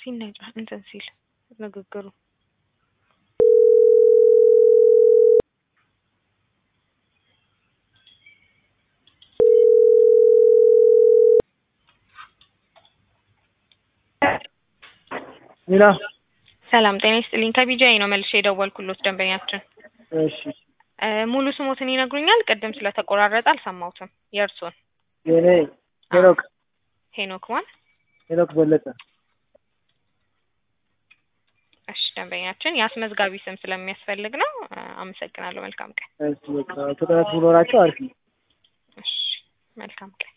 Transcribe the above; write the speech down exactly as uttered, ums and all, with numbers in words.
ሲነጫ እንትን ሲል ንግግሩ ሌላ ሰላም ጤና ይስጥልኝ ከቢጃይ ነው መልሼ የደወልኩሎት ደንበኛችን እሺ ሙሉ ስሞትን ይነግሩኛል ቅድም ስለተቆራረጠ አልሰማሁትም የእርሶን የኔ ሄኖክ ሄኖክ ማን ሄኖክ በለጠ እሺ ደንበኛችን ያስመዝጋቢ ስም ስለሚያስፈልግ ነው አመሰግናለሁ መልካም ቀን እሺ በቃ ተጠናት ሆኖራቸው አሪፍ ነው እሺ መልካም ቀን